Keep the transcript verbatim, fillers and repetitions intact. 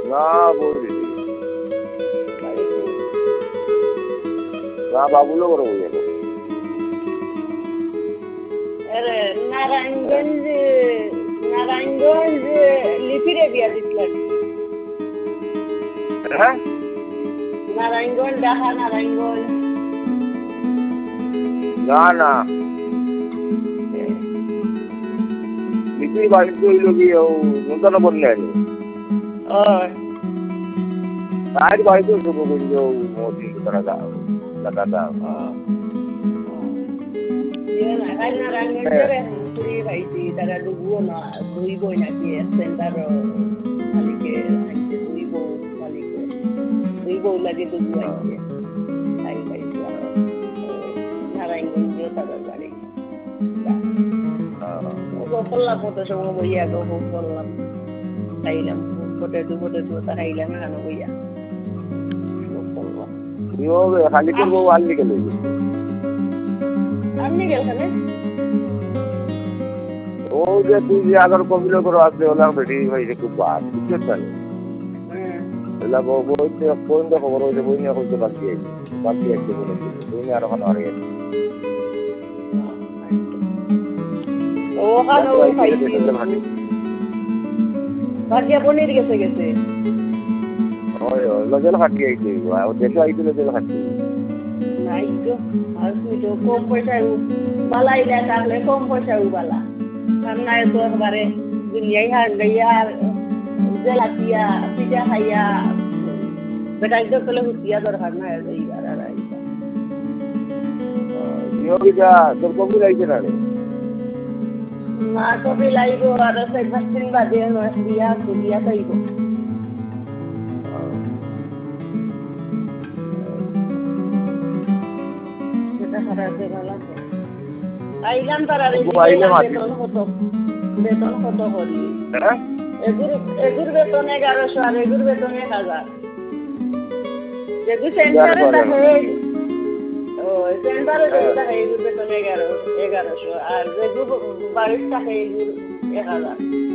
না বলি না বাবুলো বড় হয়ে যাবে আরে নারায়ণগঞ্জ নারায়ণগঞ্জ লিপিরে বিয়া দিছিলেন হ্যাঁ নারায়ণগঞ্জ ঢাকা নারায়ণগঞ্জ না না লিপির বাড়িতে হইল কি নূতন বললেন তার বাড়িতে শুরু করল মোদি তারা দাদা নারায়ণগঞ্জের পুরী ভাইছি তারা ডুবুও না দুই বই নাকি সেন্টার মালিকে দুই বউ মালিকে দুই বউ লাগে ডুবু আইছে তাই ভাইছি নারায়ণগঞ্জেও তাদের বাড়ি করলাম কত সময় বইয়া গো করলাম খাইলাম ফোটে দু ফোটে দু তা খাইলাম এখানে বইয়া খালি করবো আনলি গেল আপনি গেলখানে ও যে তুই যে আগর কবিল করে আসলে ওলা বেটি হয়েছে খুব বাদ বুঝতে পারি ওলা বইতে পয়েন্ট খবর হয়েছে বই নিয়ে হইতে বাকি আছে বাকি আছে বলে বই নিয়ে আর ওখানে আর গেছে ওখানে ওই খাইছি বাকিয়া পনির গেছে গেছে ওই ওই লজল খাটি আইছে ও দেখো আইছে লজল খাটি নাই তো আর তুই তো কম পয়সা বালাই না তাহলে কম পয়সা বালা আর নাই তো একবারে দুনিয়ায় হার গইয়া আর জেলাতিয়া পিঠা খাইয়া বেটা একদম কলে হুতিয়া দরকার না এইবার আর আইবা ইয়োগিটা তোর কবি লাইছে না রে না কবি লাইবো আর সেই ভাষিন বাদে নয় দিয়া দিয়া তাইবো আইলাম তারা বেতন কত বেতন কত করি এগুর এগুর বেতন এগারোশো আর এগুর বেতন এক হাজার যেগুলো সেন্টারে থাকে ও সেন্টারে যেগুলো থাকে এগুর বেতন এগারো এগারোশো আর যেগুলো বাড়ির থাকে এগুর এক হাজার